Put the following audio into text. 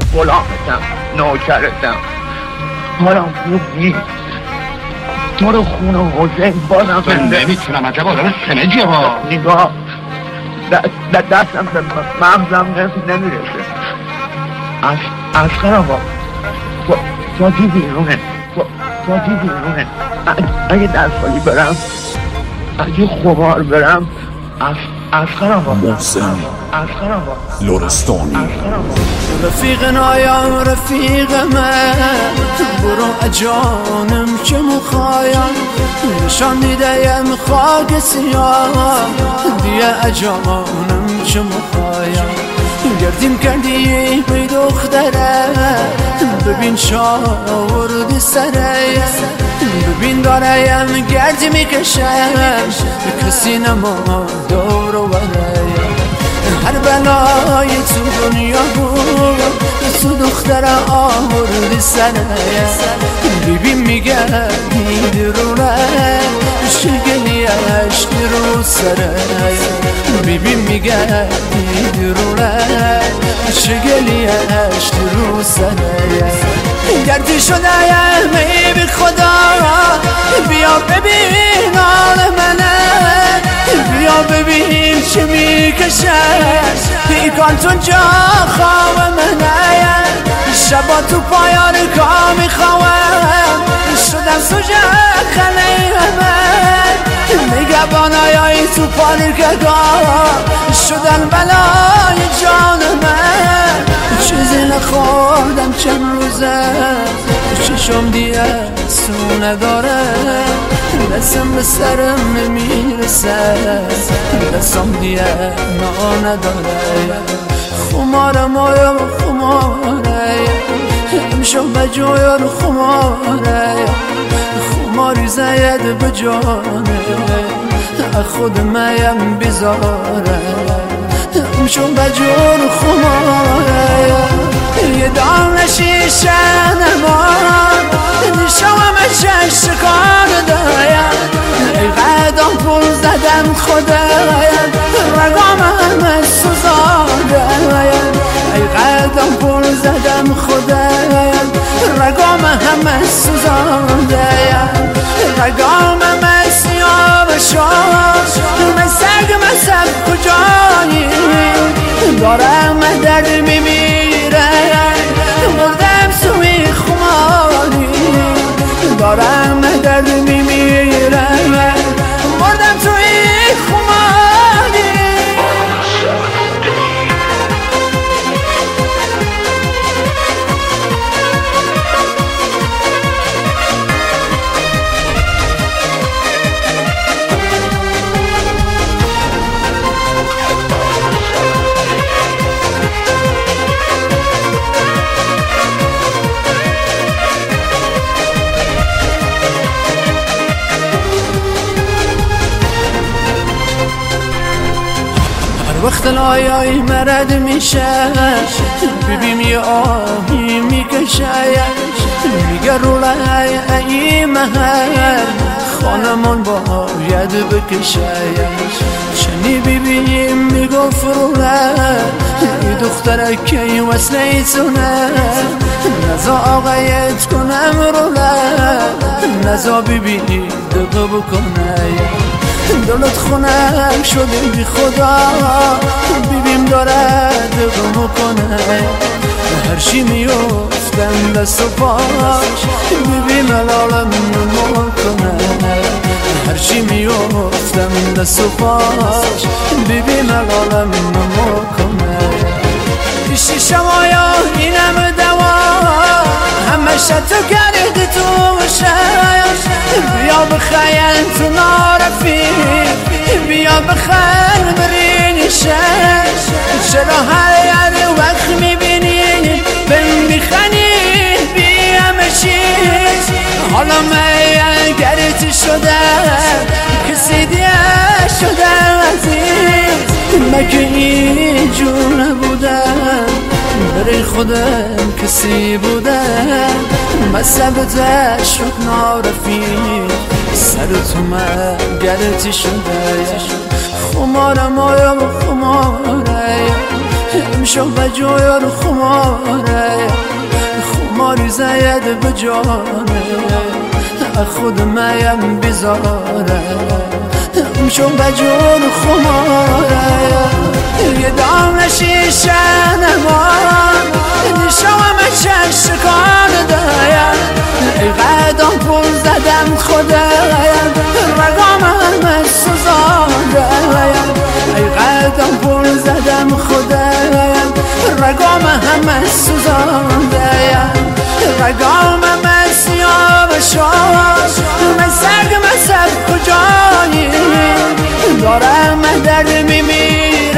غلامتم، نوکرتم، حالم خوب نیست. تو رو خونه حسین بازم نمیتونم عجب آدم سنجیه با نگاه دستم به مغزم نمیرسه. اسقر آقا فاتی بیرونه، فاتی بیرونه. اگه دستخالی برم، اگه خمار برم، اسقر آقا محسن لرستانی. رفیق نایم رفیق من، برو اجانم که مخایم، نشان دیدیم خاک سیاه، دیگه اجانم که مخایم. گردیم کردی بی دختره، ببین شاوردی سره، ببین داریم گردی میکشم، کسی نما دور و برایم. هر بلای تو دنیا بود، تو دختر آوردی سره، ببین میگردی درونه، شگلی عشق رو سره، ببین میگردی درونه، شگلی عشق رو سره. گردی شده می بی خدا، بیا ببین حال منه، بیا ببین چه میکشه، پیکان تو جا خواب منه. شبا تو پایان کار میخواهم، شدم سوژه خنه من، نگهبانای تو پارکگاه شدن بلای جان من. چیزی نخوردم چند روزه، چشم دیگه سو نداره، دستم به سرم نمیرسه، دستم دیگه نا نداره. خمارم آیا خماره، امشب بجویر خماره، خماری زید بجانه، خود میم بیزاره. امشب بجور خماره، یه دام شیشه نمان، نشوام شکار دایم. ای قدم پول زدم خدایم، رگام همه سوزاندایم. ای قدم پول زدم خدایم، رگام همه سوزاندایم. رگام همه سیاه شد، مسگ مسب کجایی، دارم درد میمیره، مردم سوی خماری، دارم درد میمیره، مردم توی خماری. وقت لایای مرد میشه، ببین یه آهی میکشه، میگه رو لای ای محل، خانمان باید بکشه. چنی ببینیم میگفت رو لای دختره که وصله تونه، نزا آقایت کنم رو لای، نزا ببینی دقه بکنه. دلت خونم شده بی خدا، بیبیم داره دقم کنه، هرچی میفتم دست و پاش، بیبیم الالم نمو کنه. هرچی میفتم دست و پاش، بیبیم الالم نمو کنه. پیشی شمایا اینم دوا، همه شتو کرده تو شش، بیا بخیل تو نارفی، بیا بخیل برین شش. چرا هر وقت میبینی بهم میخنی بیا مشیش، حالا من گرت شده کسی دیگه شده عزیز. مگه اینجور نبودم برای خودم کسی بودم، مذهبت شد نارفیق، سر تو من گرتی شده. خمارم آیا خماره، میشو بجویر خماری زید بجانه خود میم بیزاره میشو بجور خماره یه دام شیشه نمان نشوام شکان دایم ای قدم پول زدم خدایم رگام همه سوزاندایم ای قدم پول زدم خدایم رگام همه سوزاندایم رگام همه سیاه شد من سگ مسب کجایی دارم در میمیرم